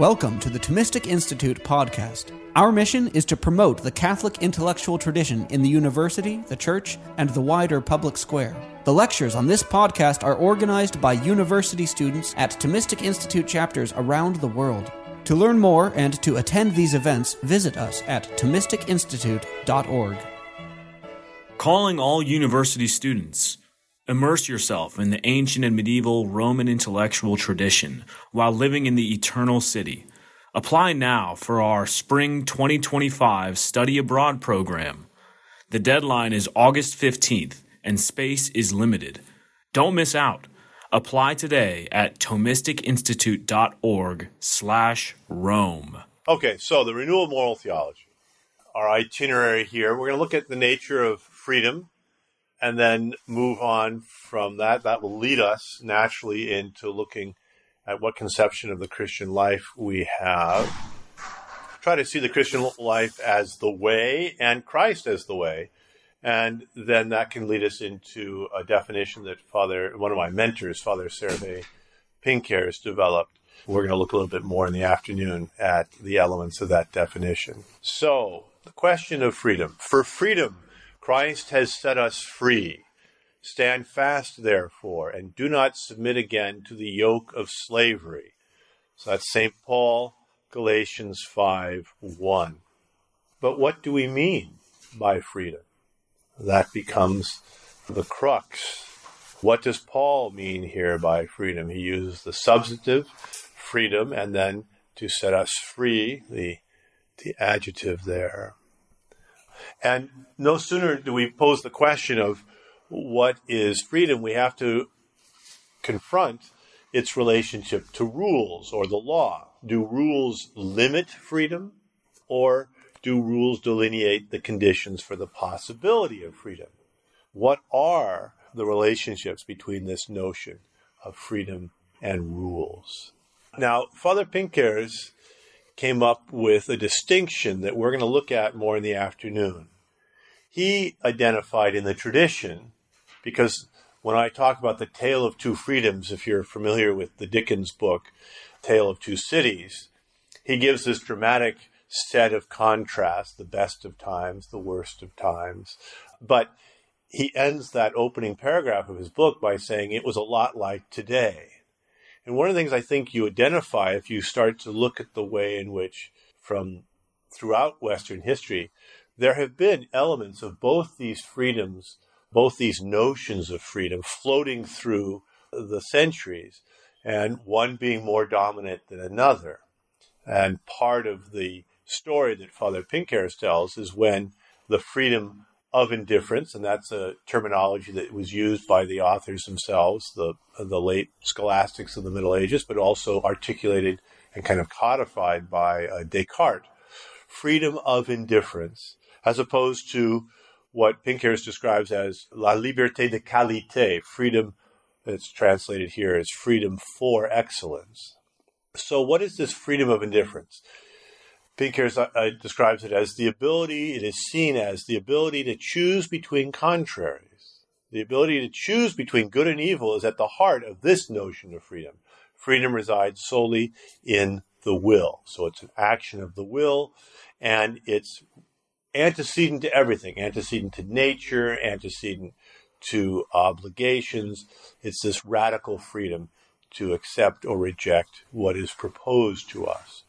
Welcome to the Thomistic Institute podcast. Our mission is to promote the Catholic intellectual tradition in the university, the church, and the wider public square. The lectures on this podcast are organized by university students at Thomistic Institute chapters around the world. To learn more and to attend these events, visit us at ThomisticInstitute.org. Calling all university students. Immerse yourself in the ancient and medieval Roman intellectual tradition while living in the Eternal City. Apply now for our Spring 2025 Study Abroad program. The deadline is August 15th and space is limited. Don't miss out. Apply today at ThomisticInstitute.org/Rome. Okay, so the renewal of moral theology. Our itinerary here, we're going to look at the nature of freedom and then move on from that. That will lead us naturally into looking at what conception of the Christian life we have. Try to see the Christian life as the way and Christ as the way. And then that can lead us into a definition that one of my mentors, Father Sergei Pinckaers, developed. We're going to look a little bit more in the afternoon at the elements of that definition. So, the question of freedom. For freedom, Christ has set us free. Stand fast, therefore, and do not submit again to the yoke of slavery. So that's St. Paul, Galatians 5:1. But what do we mean by freedom? That becomes the crux. What does Paul mean here by freedom? He uses the substantive, freedom, and then to set us free, the adjective there. And no sooner do we pose the question of what is freedom, we have to confront its relationship to rules or the law. Do rules limit freedom, or do rules delineate the conditions for the possibility of freedom? What are the relationships between this notion of freedom and rules? Now, Father Pinckaers came up with a distinction that we're going to look at more in the afternoon. He identified in the tradition, because when I talk about the Tale of Two Freedoms, if you're familiar with the Dickens book, Tale of Two Cities, he gives this dramatic set of contrasts, the best of times, the worst of times. But he ends that opening paragraph of his book by saying it was a lot like today. And one of the things I think you identify if you start to look at the way in which, from throughout Western history, there have been elements of both these freedoms, both these notions of freedom floating through the centuries, and one being more dominant than another. And part of the story that Father Pinckaers tells is when the freedom of indifference, and that's a terminology that was used by the authors themselves, the late scholastics of the Middle Ages, but also articulated and kind of codified by Descartes. Freedom of indifference, as opposed to what Pinckaers describes as la liberté de qualité, freedom that's translated here as freedom for excellence. So what is this freedom of indifference? Pinckaers describes it as it is seen as the ability to choose between contraries. The ability to choose between good and evil is at the heart of this notion of freedom. Freedom resides solely in the will. So it's an action of the will, and it's antecedent to everything, antecedent to nature, antecedent to obligations. It's this radical freedom to accept or reject what is proposed to us.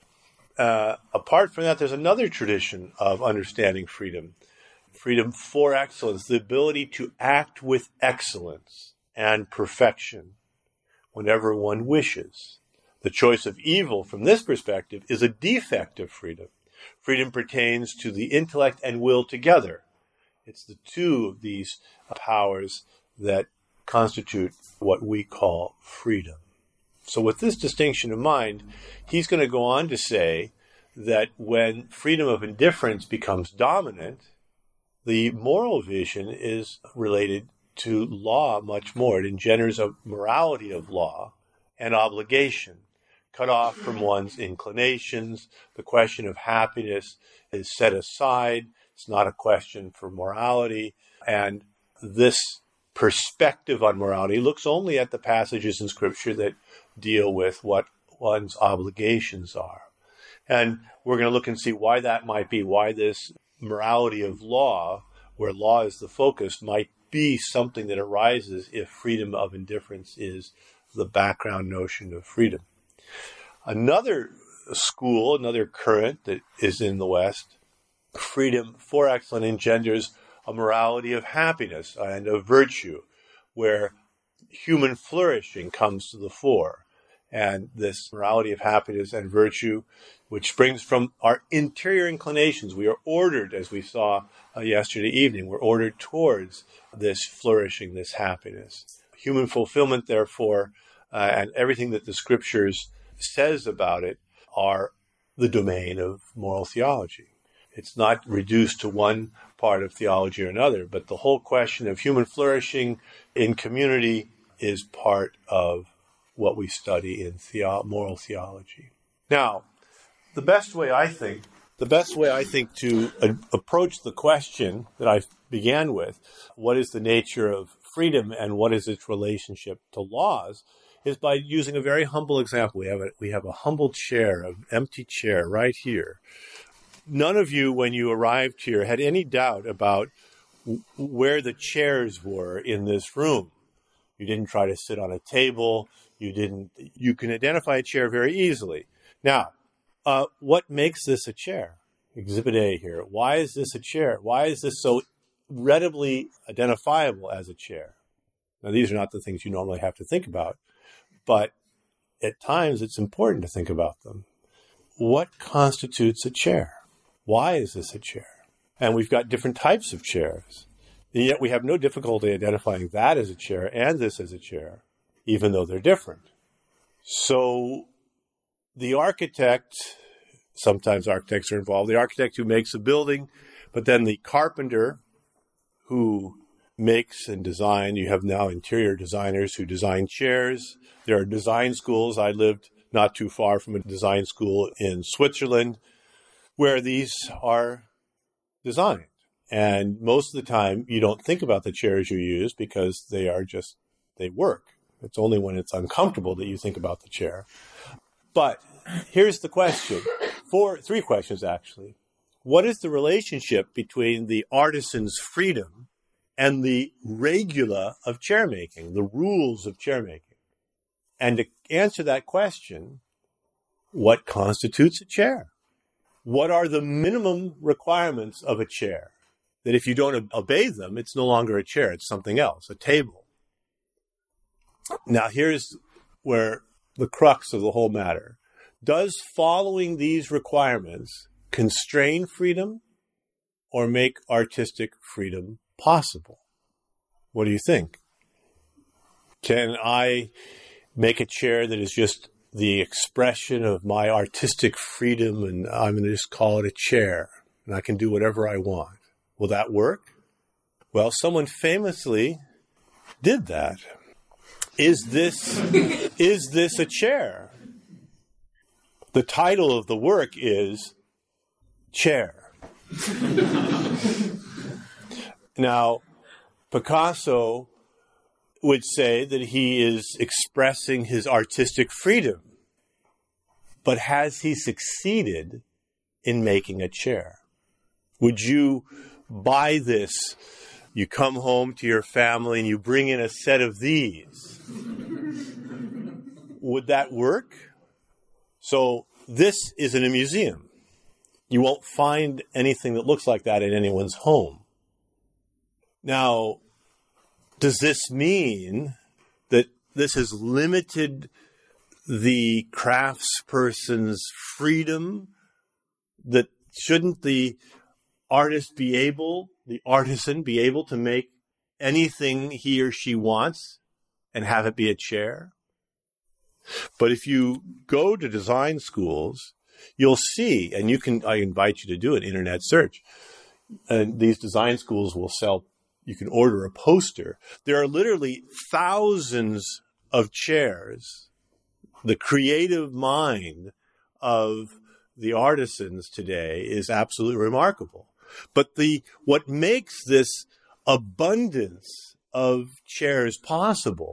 Apart from that, there's another tradition of understanding freedom. Freedom for excellence, the ability to act with excellence and perfection whenever one wishes. The choice of evil, from this perspective, is a defect of freedom. Freedom pertains to the intellect and will together. It's the two of these powers that constitute what we call freedom. So with this distinction in mind, he's going to go on to say that when freedom of indifference becomes dominant, the moral vision is related to law much more. It engenders a morality of law and obligation, cut off from one's inclinations. The question of happiness is set aside. It's not a question for morality. And this perspective on morality looks only at the passages in Scripture that deal with what one's obligations are. And we're going to look and see why that might be, why this morality of law, where law is the focus, might be something that arises if freedom of indifference is the background notion of freedom. Another school, another current that is in the West, freedom for excellence, engenders a morality of happiness and of virtue, where human flourishing comes to the fore. And this morality of happiness and virtue, which springs from our interior inclinations. We are ordered, as we saw yesterday evening, we're ordered towards this flourishing, this happiness. Human fulfillment, therefore, and everything that the Scriptures says about it are the domain of moral theology. It's not reduced to one part of theology or another, but the whole question of human flourishing in community is part of what we study in moral theology. Now, the best way I think to approach the question that I began with, what is the nature of freedom and what is its relationship to laws, is by using a very humble example. We have a humble chair, an empty chair right here. None of you, when you arrived here, had any doubt about where the chairs were in this room. You didn't try to sit on a table. You can identify a chair very easily. Now, what makes this a chair? Exhibit A here. Why is this a chair? Why is this so readily identifiable as a chair? Now, these are not the things you normally have to think about, but at times it's important to think about them. What constitutes a chair? Why is this a chair? And we've got different types of chairs. And yet we have no difficulty identifying that as a chair and this as a chair, even though they're different. So the architect, sometimes architects are involved, the architect who makes a building, but then the carpenter who makes and design. You have now interior designers who design chairs. There are design schools. I lived not too far from a design school in Switzerland where these are designed. And most of the time, you don't think about the chairs you use because they work. It's only when it's uncomfortable that you think about the chair. But here's the question. Three questions, actually. What is the relationship between the artisan's freedom and the regula of chairmaking, the rules of chairmaking? And to answer that question, what constitutes a chair? What are the minimum requirements of a chair? That if you don't obey them, it's no longer a chair, it's something else, a table. Now, here's where the crux of the whole matter. Does following these requirements constrain freedom or make artistic freedom possible? What do you think? Can I make a chair that is just the expression of my artistic freedom and I'm going to just call it a chair and I can do whatever I want? Will that work? Well, someone famously did that. Is this a chair? The title of the work is Chair. Now, Picasso would say that he is expressing his artistic freedom, but has he succeeded in making a chair? Would you buy this? You come home to your family and you bring in a set of these. Would that work? So this is in a museum. You won't find anything that looks like that in anyone's home. Now, does this mean that this has limited the craftsperson's freedom? That shouldn't the artisan be able to make anything he or she wants and have it be a chair? But if you go to design schools, you'll see, and I invite you to do an internet search, and these design schools will sell, you can order a poster. There are literally thousands of chairs. The creative mind of the artisans today is absolutely remarkable. But what makes this abundance of chairs possible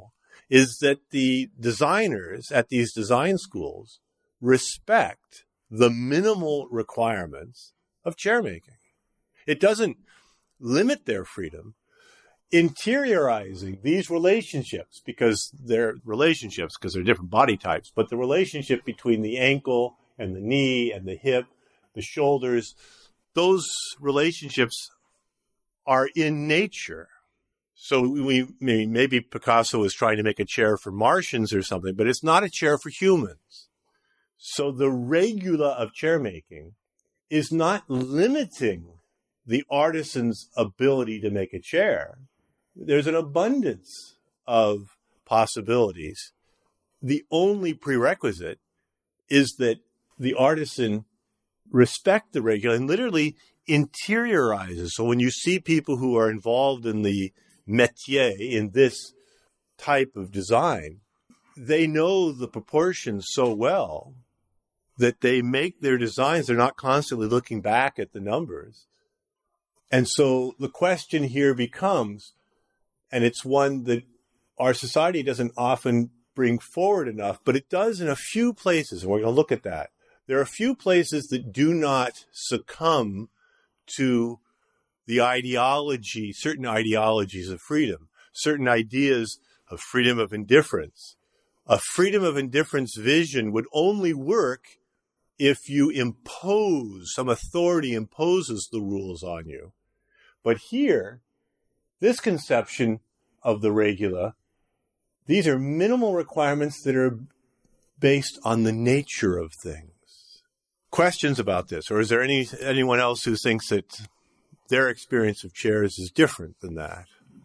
is that the designers at these design schools respect the minimal requirements of chair making. It doesn't limit their freedom. Interiorizing these relationships, because they're different body types, but the relationship between the ankle and the knee and the hip, the shoulders, those relationships are in nature. So maybe Picasso is trying to make a chair for Martians or something, but it's not a chair for humans. So the regula of chair making is not limiting the artisan's ability to make a chair. There's an abundance of possibilities. The only prerequisite is that the artisan respect the regula and literally interiorizes. So when you see people who are involved in the métier, in this type of design, they know the proportions so well that they make their designs. They're not constantly looking back at the numbers. And so the question here becomes, and it's one that our society doesn't often bring forward enough, but it does in a few places, and we're going to look at that. There are a few places that do not succumb to the ideology, certain ideologies of freedom, certain ideas of freedom of indifference. A freedom of indifference vision would only work if you impose, some authority imposes the rules on you. But here, this conception of the regula, these are minimal requirements that are based on the nature of things. Questions about this? Or is there anyone else who thinks that their experience of chairs is different than that?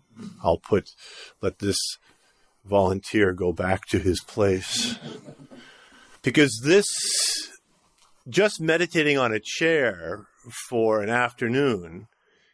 Let this volunteer go back to his place. Because just meditating on a chair for an afternoon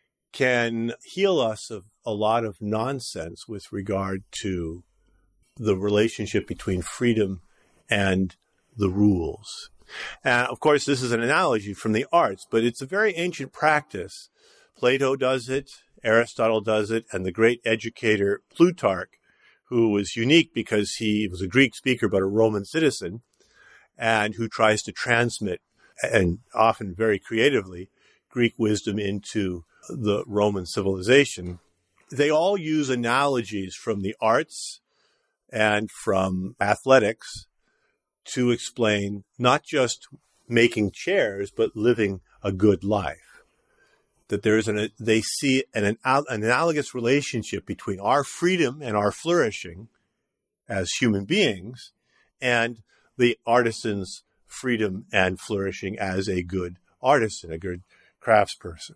can heal us of a lot of nonsense with regard to the relationship between freedom and the rules. And of course, this is an analogy from the arts, but it's a very ancient practice. Plato does it, Aristotle does it, and the great educator Plutarch, who was unique because he was a Greek speaker but a Roman citizen, and who tries to transmit, and often very creatively, Greek wisdom into the Roman civilization. They all use analogies from the arts and from athletics to explain not just making chairs, but living a good life. That they see an analogous relationship between our freedom and our flourishing as human beings and the artisan's freedom and flourishing as a good artisan, a good craftsperson.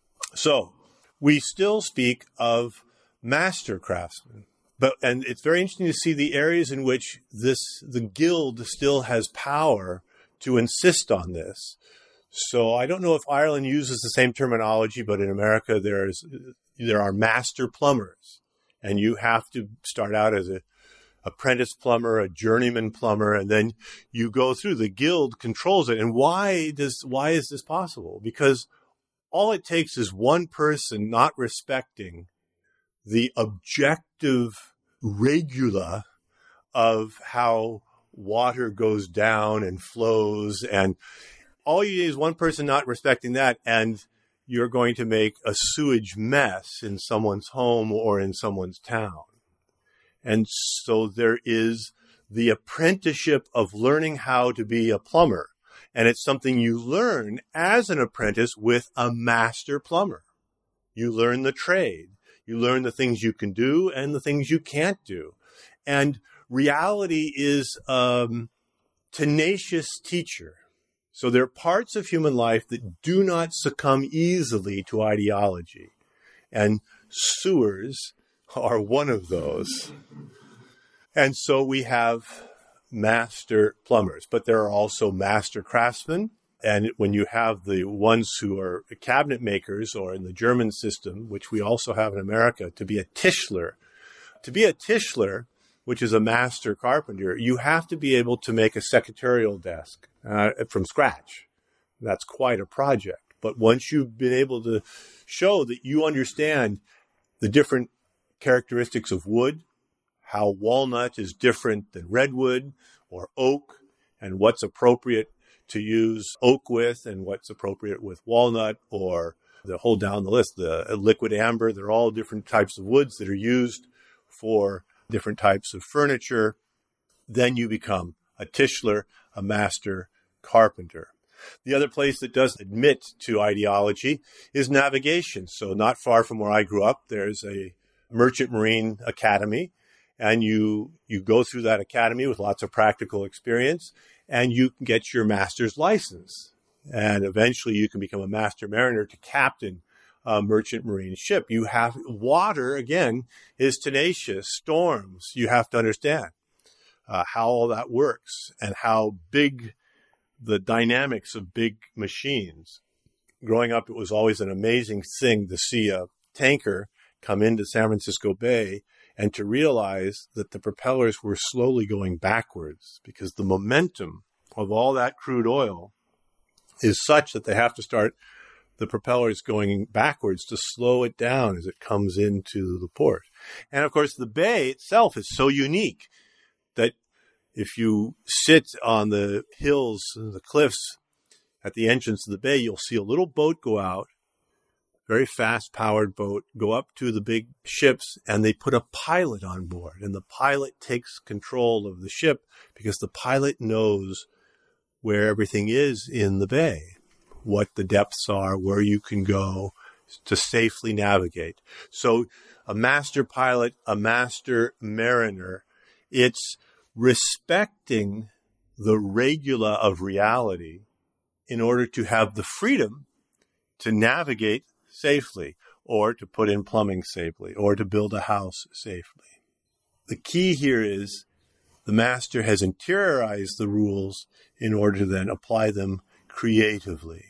So we still speak of master craftsmen, and it's very interesting to see the areas in which the guild still has power to insist on this. So I don't know if Ireland uses the same terminology, but in America there are master plumbers, and you have to start out as an apprentice plumber, a journeyman plumber, and then you go through. The guild controls it. And why is this possible? Because all it takes is one person not respecting the objective regula of how water goes down and flows. And all you need is one person not respecting that, and you're going to make a sewage mess in someone's home or in someone's town. And so there is the apprenticeship of learning how to be a plumber. And it's something you learn as an apprentice with a master plumber. You learn the trade. You learn the things you can do and the things you can't do. And reality is a tenacious teacher. So there are parts of human life that do not succumb easily to ideology. And sewers are one of those. And so we have master plumbers, but there are also master craftsmen. And when you have the ones who are cabinet makers, or in the German system, which we also have in America, to be a Tischler, which is a master carpenter, you have to be able to make a secretarial desk from scratch. That's quite a project. But once you've been able to show that you understand the different characteristics of wood, how walnut is different than redwood or oak, and what's appropriate to use oak with and what's appropriate with walnut, or the whole down the list, the liquid amber. They're all different types of woods that are used for different types of furniture. Then you become a Tischler, a master carpenter. The other place that does admit to ideology is navigation. So not far from where I grew up, there's a merchant marine academy, and you go through that academy with lots of practical experience, and you can get your master's license. And eventually you can become a master mariner to captain a merchant marine ship. You have water, again, is tenacious. Storms, you have to understand how all that works and how big the dynamics of big machines. Growing up, it was always an amazing thing to see a tanker come into San Francisco Bay and to realize that the propellers were slowly going backwards because the momentum of all that crude oil is such that they have to start the propellers going backwards to slow it down as it comes into the port. And of course, the bay itself is so unique that if you sit on the hills and the cliffs at the entrance of the bay, you'll see a little boat go out, very fast-powered boat, go up to the big ships, and they put a pilot on board. And the pilot takes control of the ship because the pilot knows where everything is in the bay, what the depths are, where you can go to safely navigate. So a master pilot, a master mariner, it's respecting the regula of reality in order to have the freedom to navigate safely, or to put in plumbing safely, or to build a house safely. The key here is the master has interiorized the rules in order to then apply them creatively.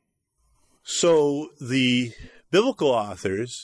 So the biblical authors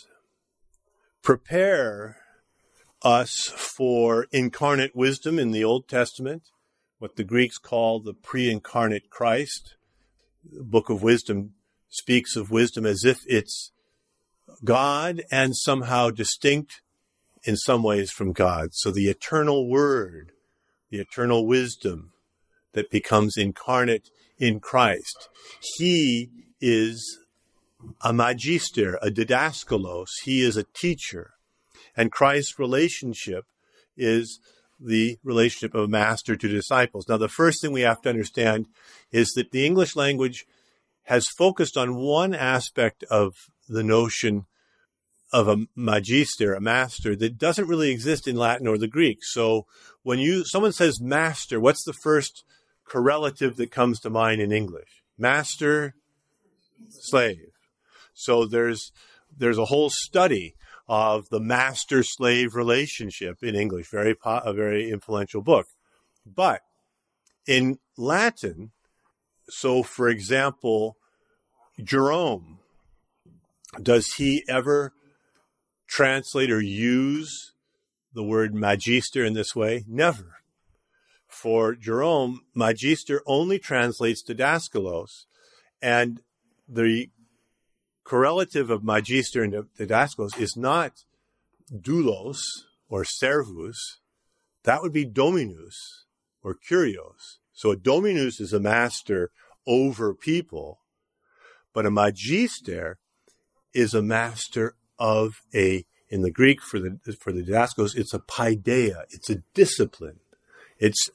prepare us for incarnate wisdom in the Old Testament, what the Greeks call the pre-incarnate Christ. The Book of Wisdom speaks of wisdom as if it's God and somehow distinct in some ways from God. So the eternal word, the eternal wisdom that becomes incarnate in Christ. He is a magister, a didaskalos. He is a teacher. And Christ's relationship is the relationship of a master to disciples. Now, the first thing we have to understand is that the English language has focused on one aspect of the notion of a magister, a master, that doesn't really exist in Latin or the Greek. So when someone says master, what's the first correlative that comes to mind in English? Master, slave. So there's a whole study of the master-slave relationship in English, a very influential book. But in Latin, so for example, Jerome, does he ever translate or use the word magister in this way? Never. For Jerome, magister only translates didaskalos, and the correlative of magister and didaskalos is not doulos or servus. That would be dominus or kurios. So a dominus is a master over people, but a magister is a master of in the Greek for the didaskalos, it's a paideia. It's a discipline. It's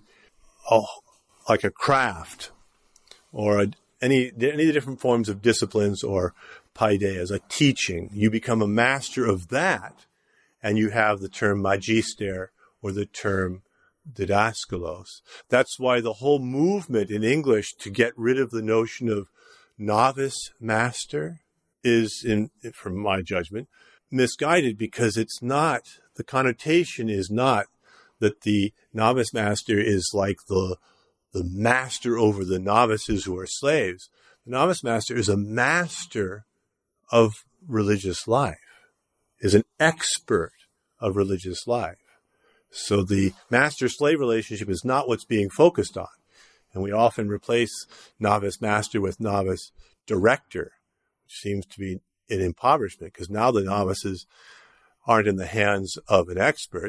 like a craft or any of the different forms of disciplines or paideias, a teaching. You become a master of that, and you have the term magister or the term didaskalos. That's why the whole movement in English to get rid of the notion of novice master is, from my judgment, misguided, because it's not, the connotation is not that the novice master is like the master over the novices who are slaves. The novice master is a master of religious life, is an expert of religious life. So the master-slave relationship is not what's being focused on. And we often replace novice master with novice director, which seems to be an impoverishment, because now the novices aren't in the hands of an expert.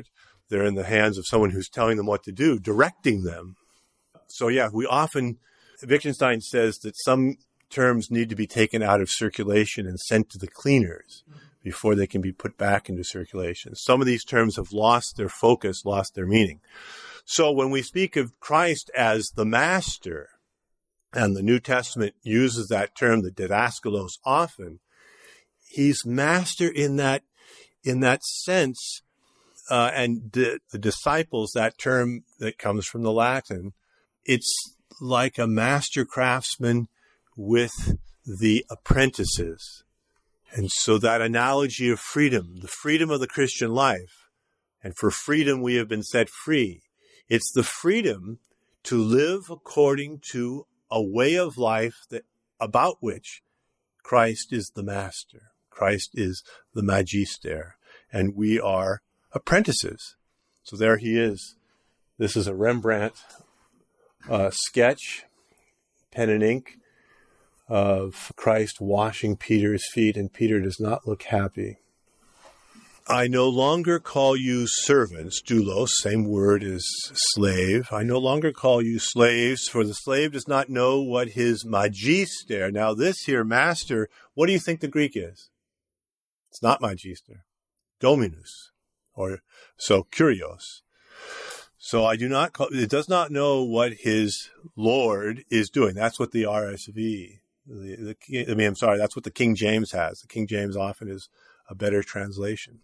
They're in the hands of someone who's telling them what to do, directing them. So yeah, Wittgenstein says that some terms need to be taken out of circulation and sent to the cleaners before they can be put back into circulation. Some of these terms have lost their focus, lost their meaning. So when we speak of Christ as the master, and the New Testament uses that term, the didaskalos, often, he's master in that sense, and the disciples, that term that comes from the Latin, it's like a master craftsman with the apprentices. And so that analogy of freedom, the freedom of the Christian life, and for freedom we have been set free. It's the freedom to live according to a way of life about which Christ is the master. Christ is the magister, and we are apprentices. So there he is. This is a Rembrandt sketch, pen and ink, of Christ washing Peter's feet, and Peter does not look happy. I no longer call you servants, doulos, same word as slave. I no longer call you slaves, for the slave does not know what his magister. Now this here, master, what do you think the Greek is? It's not magister. Dominus, or so Kyrios. So it does not know what his Lord is doing. That's what the RSV, that's what the King James has. The King James often is a better translation.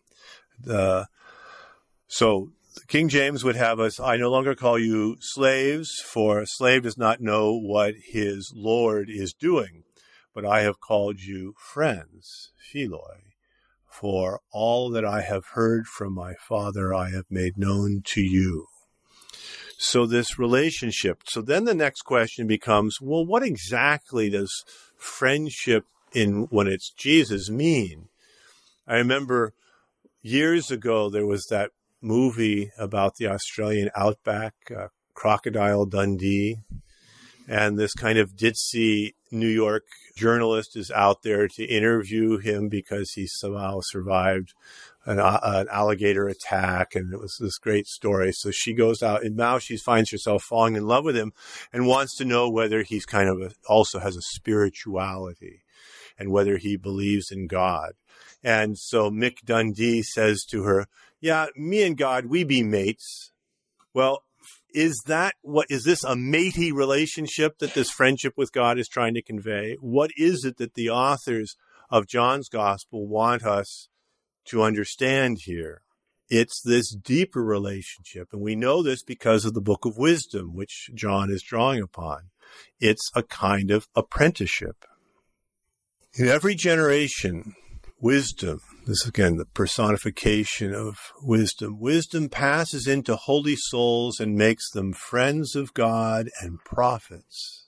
So the King James would have us, I no longer call you slaves, for a slave does not know what his Lord is doing, but I have called you friends, philoi, for all that I have heard from my Father I have made known to you. So this relationship. So then the next question becomes, well, what exactly does friendship when it's Jesus mean? I remember years ago there was that movie about the Australian outback, Crocodile Dundee, and this kind of ditzy New York journalist is out there to interview him because he somehow survived an alligator attack, and it was this great story. So she goes out, and now she finds herself falling in love with him and wants to know whether he's also has a spirituality and whether he believes in God. And so Mick Dundee says to her, yeah, me and God, we be mates. Well, is this a matey relationship that this friendship with God is trying to convey? What is it that the authors of John's Gospel want us to understand here? It's this deeper relationship, and we know this because of the Book of Wisdom, which John is drawing upon. It's a kind of apprenticeship. In every generation, wisdom, this is again the personification of wisdom. Wisdom passes into holy souls and makes them friends of God and prophets.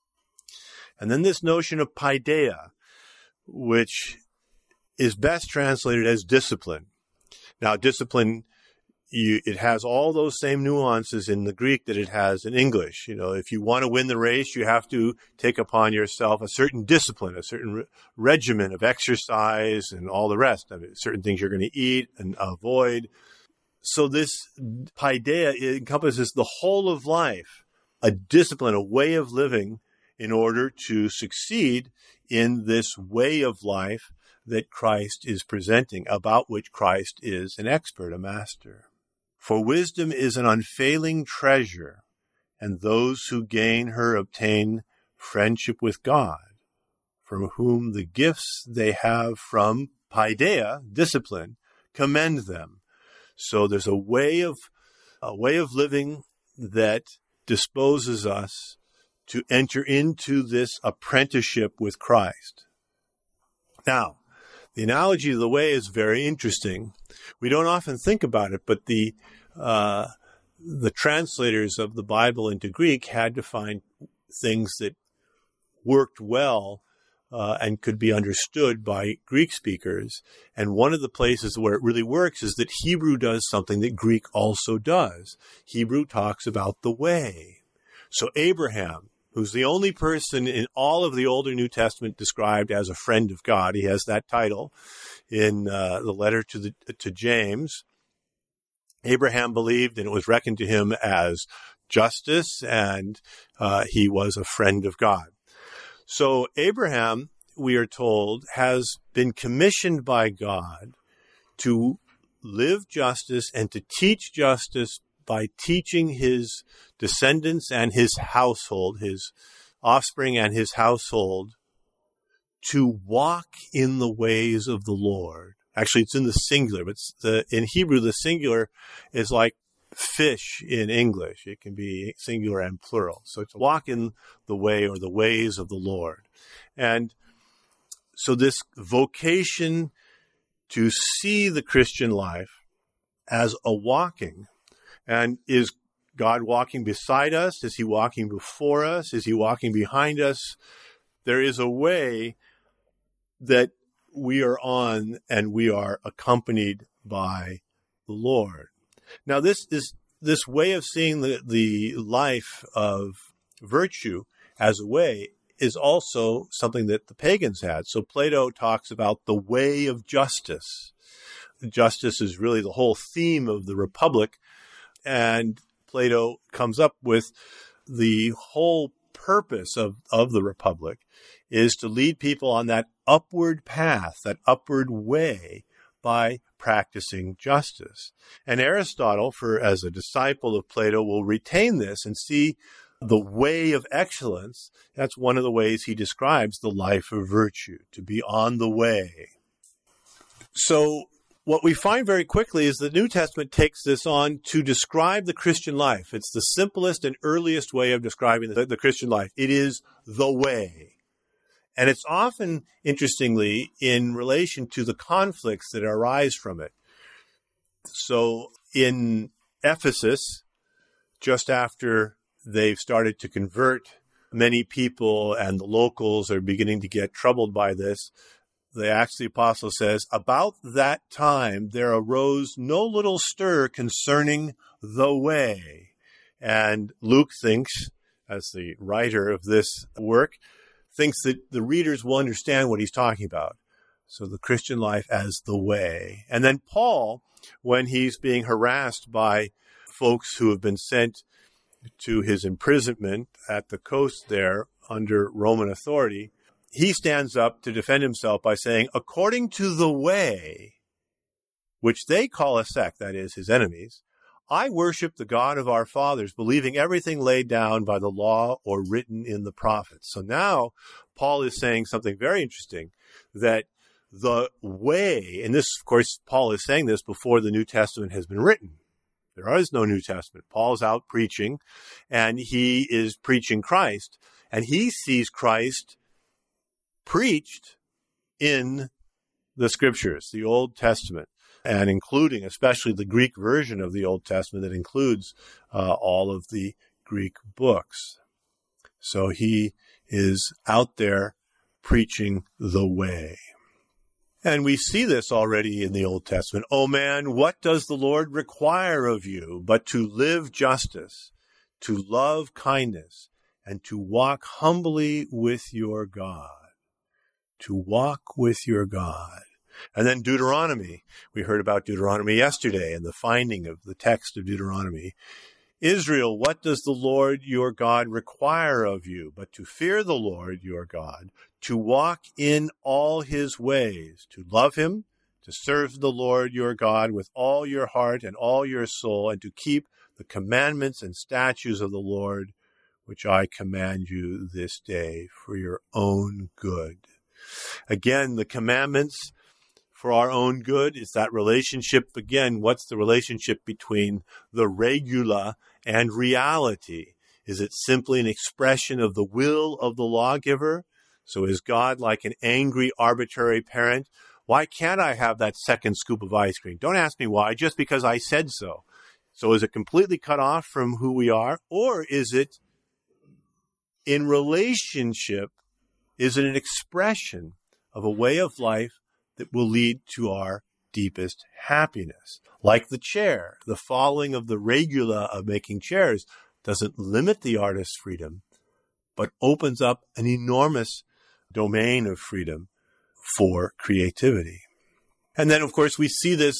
And then this notion of paideia, which is best translated as discipline. Now, discipline, it has all those same nuances in the Greek that it has in English. You know, if you want to win the race, you have to take upon yourself a certain discipline, a certain regimen of exercise and all the rest of it, certain things you're going to eat and avoid. So this paideia encompasses the whole of life, a discipline, a way of living in order to succeed in this way of life that Christ is presenting, about which Christ is an expert, a master. For wisdom is an unfailing treasure, and those who gain her obtain friendship with God, from whom the gifts they have from paideia, discipline, commend them. So there's a way of living that disposes us to enter into this apprenticeship with Christ. Now, the analogy of the way is very interesting. We don't often think about it, but the translators of the Bible into Greek had to find things that worked well and could be understood by Greek speakers. And one of the places where it really works is that Hebrew does something that Greek also does. Hebrew talks about the way. So Abraham, who's the only person in all of the Old and New Testament described as a friend of God. He has that title in the letter to James. Abraham believed, and it was reckoned to him as justice, and he was a friend of God. So Abraham, we are told, has been commissioned by God to live justice and to teach justice by teaching his descendants and his household, his offspring and his household, to walk in the ways of the Lord. Actually, it's in the singular, but in Hebrew, the singular is like fish in English. It can be singular and plural. So to walk in the way or the ways of the Lord. And so this vocation to see the Christian life as a walking, and is God walking beside us? Is he walking before us? Is he walking behind us? There is a way that we are on, and we are accompanied by the Lord. Now, this way of seeing the life of virtue as a way is also something that the pagans had. So Plato talks about the way of justice. Justice is really the whole theme of the Republic, and Plato comes up with the whole purpose of the Republic is to lead people on that upward path, that upward way, by practicing justice. And Aristotle, as a disciple of Plato, will retain this and see the way of excellence. That's one of the ways he describes the life of virtue, to be on the way. So what we find very quickly is the New Testament takes this on to describe the Christian life. It's the simplest and earliest way of describing the Christian life. It is the way. And it's often, interestingly, in relation to the conflicts that arise from it. So in Ephesus, just after they've started to convert many people and the locals are beginning to get troubled by this, the Acts of the Apostle says, about that time there arose no little stir concerning the way. And Luke thinks, as the writer of this work, thinks that the readers will understand what he's talking about. So the Christian life as the way. And then Paul, when he's being harassed by folks who have been sent to his imprisonment at the coast there under Roman authority, he stands up to defend himself by saying, according to the way, which they call a sect, that is, his enemies, I worship the God of our fathers, believing everything laid down by the law or written in the prophets. So now Paul is saying something very interesting, that the way, and this, of course, Paul is saying this before the New Testament has been written. There is no New Testament. Paul's out preaching, and he is preaching Christ, and he sees Christ preached in the Scriptures, the Old Testament, and including especially the Greek version of the Old Testament that includes all of the Greek books. So he is out there preaching the way. And we see this already in the Old Testament. Oh man, what does the Lord require of you but to live justice, to love kindness, and to walk humbly with your God? To walk with your God. And then Deuteronomy. We heard about Deuteronomy yesterday and the finding of the text of Deuteronomy. Israel, what does the Lord your God require of you but to fear the Lord your God, to walk in all his ways, to love him, to serve the Lord your God with all your heart and all your soul, and to keep the commandments and statutes of the Lord, which I command you this day for your own good. Again, the commandments for our own good is that relationship. Again, what's the relationship between the regula and reality? Is it simply an expression of the will of the lawgiver? So is God like an angry, arbitrary parent? Why can't I have that second scoop of ice cream? Don't ask me why, just because I said so. So is it completely cut off from who we are? Or is it in relationship? Is it an expression of a way of life that will lead to our deepest happiness? Like the chair, the following of the regula of making chairs doesn't limit the artist's freedom, but opens up an enormous domain of freedom for creativity. And then, of course, we see this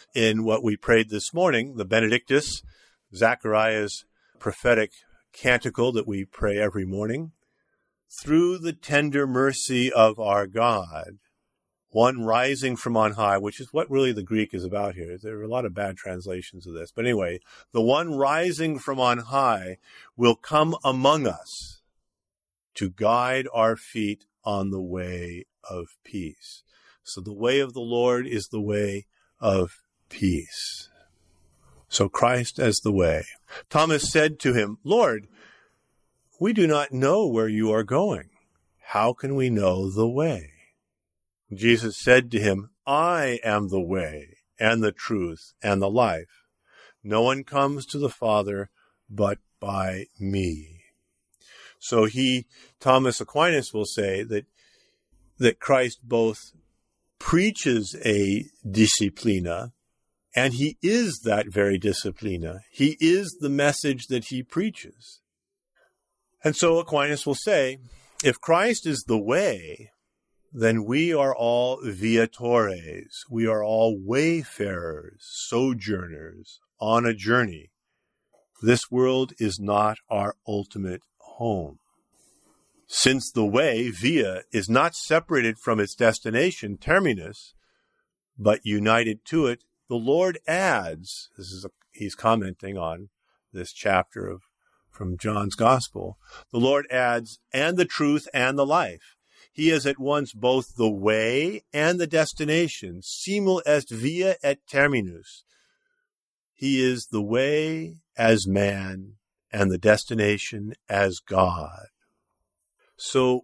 in what we prayed this morning, the Benedictus, Zechariah's prophetic canticle that we pray every morning. Through the tender mercy of our God, one rising from on high, which is what really the Greek is about here. There are a lot of bad translations of this. But anyway, the one rising from on high will come among us to guide our feet on the way of peace. So the way of the Lord is the way of peace. So Christ as the way. Thomas said to him, Lord, we do not know where you are going. How can we know the way? Jesus said to him, I am the way and the truth and the life. No one comes to the Father but by me. So Thomas Aquinas will say that Christ both preaches a disciplina, and he is that very disciplina. He is the message that he preaches. And so Aquinas will say, if Christ is the way, then we are all viatores. We are all wayfarers, sojourners on a journey. This world is not our ultimate home. Since the way, via, is not separated from its destination, terminus, but united to it, the Lord adds, he's commenting on this chapter from John's Gospel, the Lord adds, and the truth and the life. He is at once both the way and the destination, simul est via et terminus. He is the way as man and the destination as God. So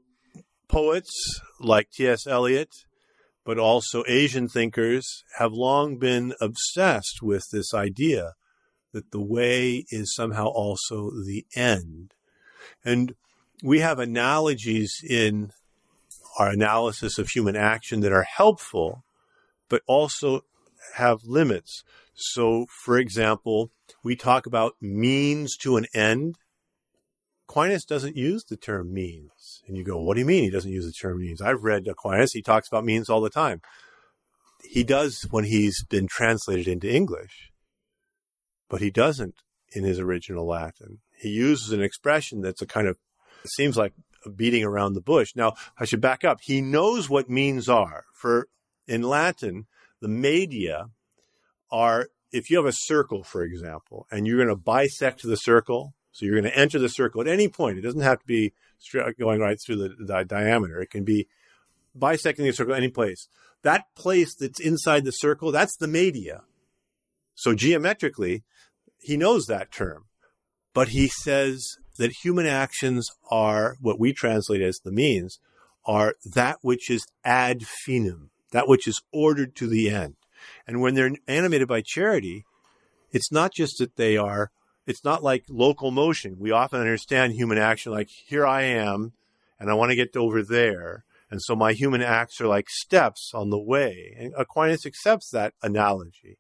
poets like T.S. Eliot, but also Asian thinkers, have long been obsessed with this idea that the way is somehow also the end. And we have analogies in our analysis of human action that are helpful, but also have limits. So, for example, we talk about means to an end. Aquinas doesn't use the term means. And you go, what do you mean he doesn't use the term means? I've read Aquinas. He talks about means all the time. He does when he's been translated into English, but he doesn't in his original Latin. He uses an expression that's it seems like beating around the bush. Now, I should back up. He knows what means are. In Latin, the media are, if you have a circle, for example, and you're going to bisect the circle, so you're going to enter the circle at any point. It doesn't have to be going right through the diameter. It can be bisecting the circle at any place. That place that's inside the circle, that's the media. So geometrically, he knows that term. But he says that human actions are, what we translate as the means, are that which is ad finem, that which is ordered to the end. And when they're animated by charity, it's not just that it's not like local motion. We often understand human action like, here I am, and I want to get over there. And so my human acts are like steps on the way. And Aquinas accepts that analogy.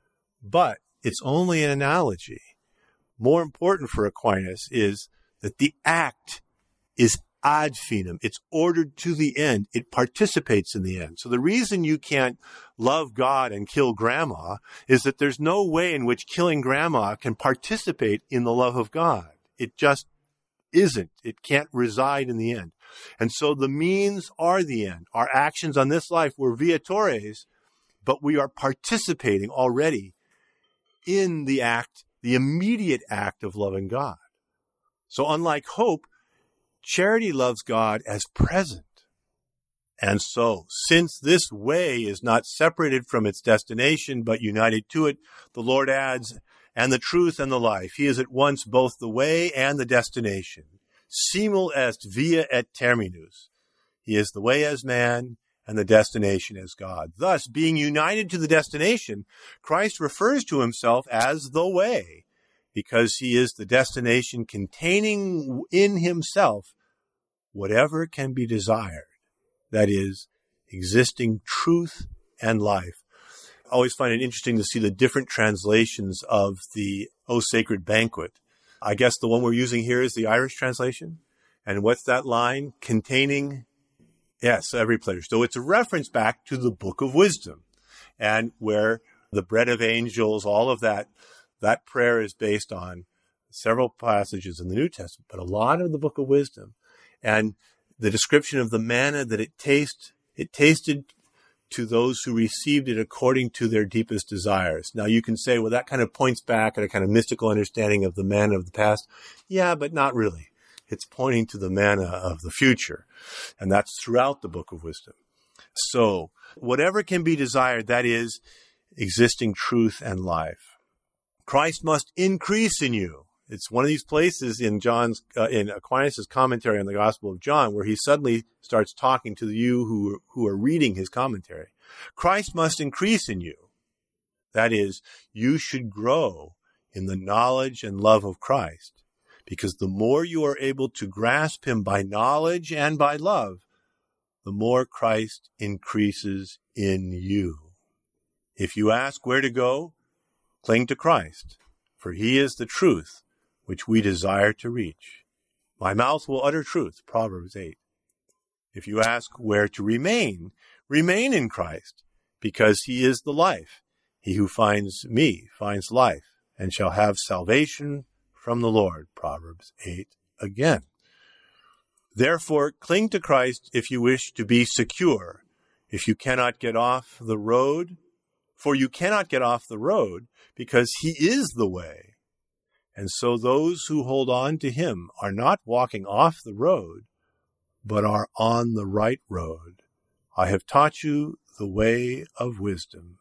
But it's only an analogy. More important for Aquinas is that the act is ad finem. It's ordered to the end. It participates in the end. So the reason you can't love God and kill grandma is that there's no way in which killing grandma can participate in the love of God. It just isn't. It can't reside in the end. And so the means are the end. Our actions on this life were viatores, but we are participating already in the act, the immediate act of loving God. So unlike hope, charity loves God as present. And so, since this way is not separated from its destination, but united to it, the Lord adds, and the truth and the life. He is at once both the way and the destination. Simul est via et terminus. He is the way as man and the destination as God. Thus, being united to the destination, Christ refers to himself as the way, because he is the destination containing in himself whatever can be desired. That is, existing truth and life. I always find it interesting to see the different translations of the O Sacred Banquet. I guess the one we're using here is the Irish translation. And what's that line? Containing, yes, every pleasure. So it's a reference back to the Book of Wisdom, and where the bread of angels, all of that. That prayer is based on several passages in the New Testament, but a lot of the Book of Wisdom. And the description of the manna that it tasted to those who received it according to their deepest desires. Now you can say, well, that kind of points back at a kind of mystical understanding of the manna of the past. Yeah, but not really. It's pointing to the manna of the future. And that's throughout the Book of Wisdom. So whatever can be desired, that is existing truth and life. Christ must increase in you. It's one of these places in in Aquinas' commentary on the Gospel of John where he suddenly starts talking to you who are reading his commentary. Christ must increase in you. That is, you should grow in the knowledge and love of Christ, because the more you are able to grasp him by knowledge and by love, the more Christ increases in you. If you ask where to go, cling to Christ, for he is the truth which we desire to reach. My mouth will utter truth, Proverbs 8. If you ask where to remain, remain in Christ, because he is the life. He who finds me finds life, and shall have salvation from the Lord, Proverbs 8 again. Therefore, cling to Christ if you wish to be secure. If you cannot get off the road, for you cannot get off the road, because he is the way. And so those who hold on to him are not walking off the road, but are on the right road. I have taught you the way of wisdom.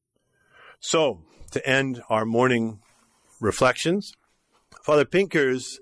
So, to end our morning reflections, Father Pinkers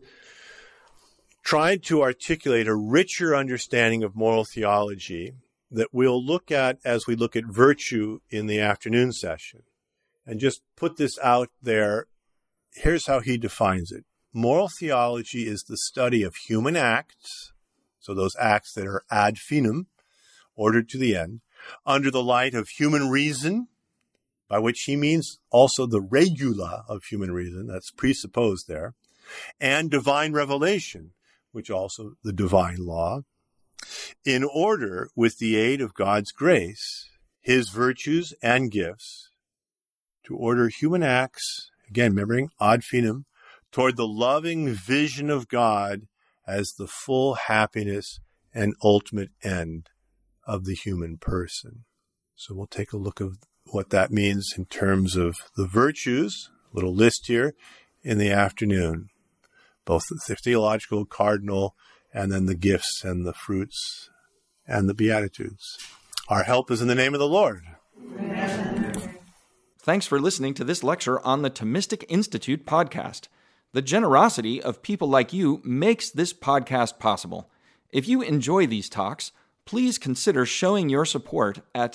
tried to articulate a richer understanding of moral theology that we'll look at as we look at virtue in the afternoon session. And just put this out there. Here's how he defines it. Moral theology is the study of human acts, so those acts that are ad finem, ordered to the end, under the light of human reason, by which he means also the regula of human reason, that's presupposed there, and divine revelation, which also the divine law, in order, with the aid of God's grace, his virtues and gifts, to order human acts, again, remembering ad finem, toward the loving vision of God as the full happiness and ultimate end of the human person. So we'll take a look at what that means in terms of the virtues, a little list here, in the afternoon, both the theological, cardinal, and then the gifts and the fruits and the Beatitudes. Our help is in the name of the Lord. Amen. Thanks for listening to this lecture on the Thomistic Institute podcast. The generosity of people like you makes this podcast possible. If you enjoy these talks, please consider showing your support at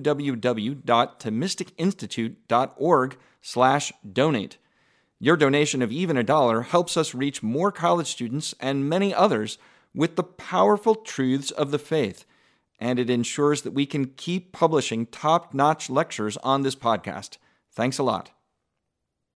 www.thomisticinstitute.org/donate. Your donation of even $1 helps us reach more college students and many others with the powerful truths of the faith, and it ensures that we can keep publishing top-notch lectures on this podcast. Thanks a lot.